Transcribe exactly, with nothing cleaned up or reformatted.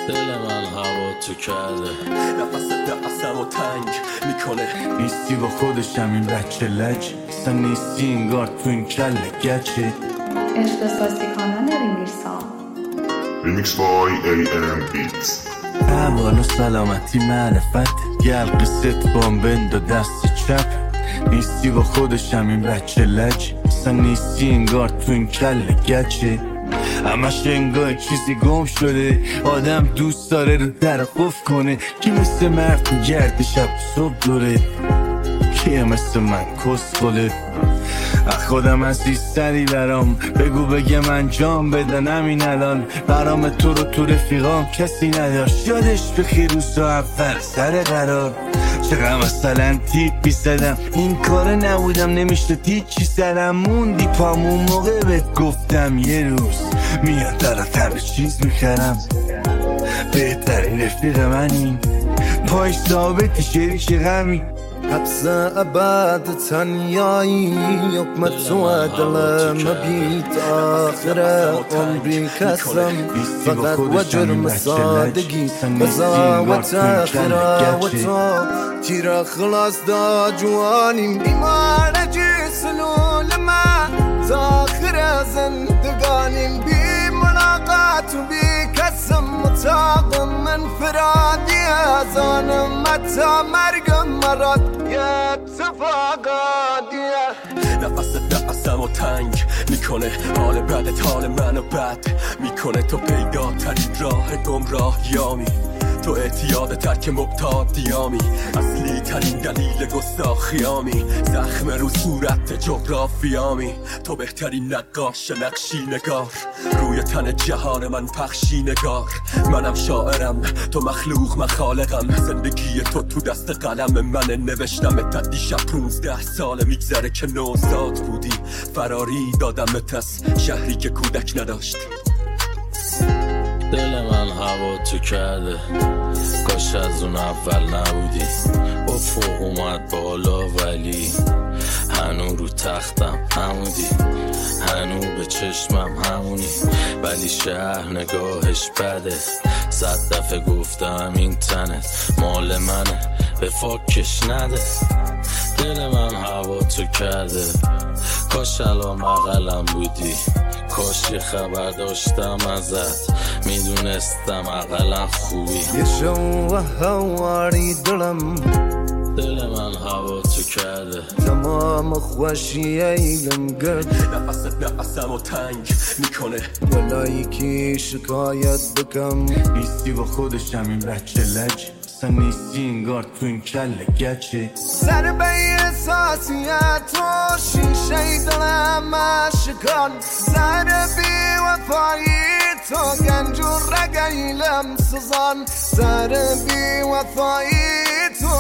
دل من هوا تو کرده، نفس نفسم و تنگ میکنه. نیستی با خودشم این بچه لج، اصلا نیستی انگار تو این کل گچه. اختصاصی کانال ریمیکس‌ها. ریمیکس بای ای ام بیتس. احوال و سلامتی معرفت، گل قصت بام بند و دست چپ. نیستی با خودشم این بچه لج، اصلا نیستی انگار تو این کل گچه. همش انگار چیزی گم شده، آدم دوست داره رو در قفل کنه. کی مثل مرد گرد شب صبح دوره، کیه مثل من کس خله. خودم عزیزتری برام، بگو بگه من جام بدن همین الان. برام تو رو تو رفیقام کسی نداشت، یادش بخیر روزا اول سر قرار. چقدر مثلا تیپ بیزدم، این کار نبودم نمیشت هیچی سرم. موندی پامون موقع بهت گفتم یه روز میاد درات همه چیز میخرم. بهترین رفیق منی، پایش ثابتی شریک غمی. حبس ابد تنیایی حکمت تو دلم مبید آخر عمری کسم. فقط و جرم سادگی قضاوت اخیره و تو تیر خلاص دا جوانیم. ایمان جسنول ما تاخر زندگانیم، بی ملاقات و بی کسم متاقم من فرادی ازانم. متا مرگم مراد یه اتفاقاتیه. نفس نفسم و تنگ میکنه، حال بدت حال منو بد میکنه. تو پیداترین راه گمراهیامی، تو اعتیاد ترک مبتادیامی. اصلی ترین دلیل گستاخیامی، زخم رو صورت جغرافیامی. تو بهترین نقاش نقشی نگار، روی تن جهان من پخشی نگار. منم شاعرم تو مخلوق من خالقم، زندگی تو تو دست قلم من. نوشتم تا دیشب پونزده ساله میگذره که نوزاد بودی. فراری دادم تس شهری که کودک نداشت. دل من هوا تو کرده، کاش از اون اول نبودی. افق اومد بالا ولی هنو رو تختم همونی. هنو به چشمم همونی، ولی شهر نگاهش بده. صد دفعه گفتم این تنت مال منه، به فاکش نده. دل من هوا تو کرده، کاش الان بغلم بودی. کاش یه خبر داشتم ازت، میدونستم اقلا خوبی. یه شو هواری دلم، دل من هوا تو کرده. تمام خوشی ایلم گرد. نفس نفسم و تنگ میکنه، ولایی که شکایت بکم. نیستی با خودشم این بچه لج، اصلا نیستی انگار تو این کل گچه. سر به احساسیت و شیشه دلم اشکان. سر بی وفایی تو گنج و رگیلم سزان. سر بی وفایی تو